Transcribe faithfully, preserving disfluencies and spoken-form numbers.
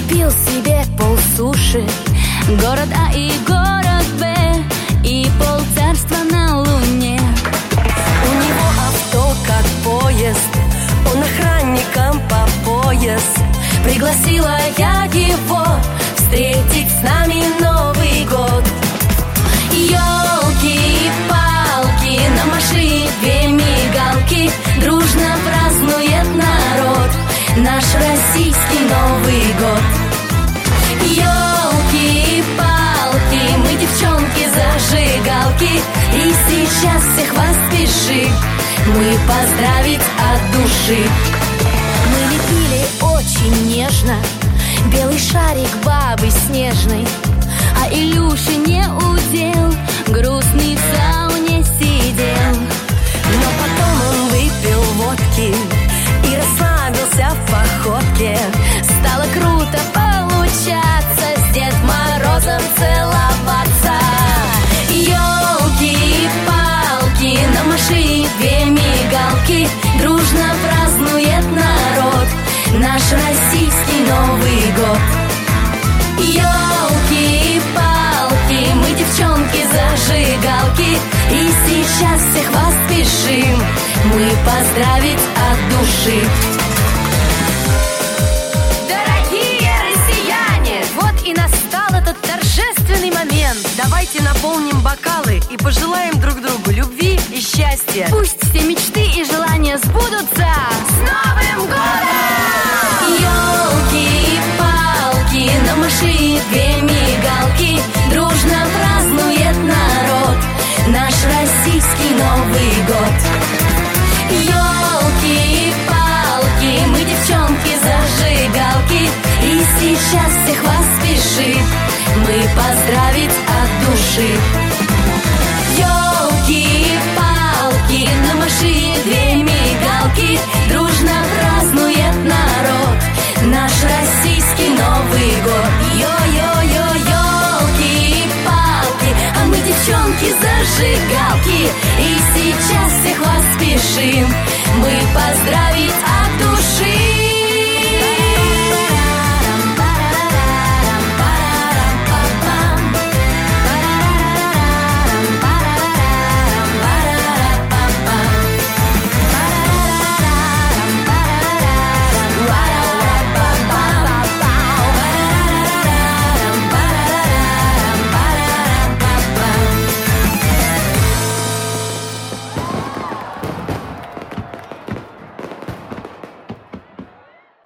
Купил себе полсуши, город А и город Б, и полцарства на Луне. У него авто как поезд, он охранником по пояс. Пригласила я его встретить с нами Новый год. Ёлки-палки, на машине две мигалки, дружно празднует народ наш российский Новый год. Ёлки-палки, мы девчонки-зажигалки, и сейчас всех вас спешим мы поздравить от души. Мы лепили очень нежно белый шарик бабы снежной, а Илюша не удел, грустный в сауне сидел. Но потом он выпил водки и расслабился в походке. Стало круто получаться, с Дед Морозом целоваться. Ёлки-палки, на машине две мигалки, дружно празднует народ наш российский Новый год. Ёлки-палки, мы девчонки-зажигалки, и сейчас всех вас спешим мы поздравить от души. Дорогие россияне, вот и настал этот торжественный момент. Давайте наполним бокалы и пожелаем друг другу любви и счастья. Пусть все мечты и желания сбудутся. С Новым годом! Ёлки-палки, на машине две мигалки, дружно празднует народ наш российский Новый год. Ёлки-палки, мы девчонки-зажигалки, и сейчас всех вас спешим мы поздравить от души. Ёлки-палки, на машине две мигалки, дружно празднует народ наш российский Новый год. Йо-йо-йо-ёлки-палки, а мы девчонки-зажигалки, и сейчас всех вас спешим мы поздравить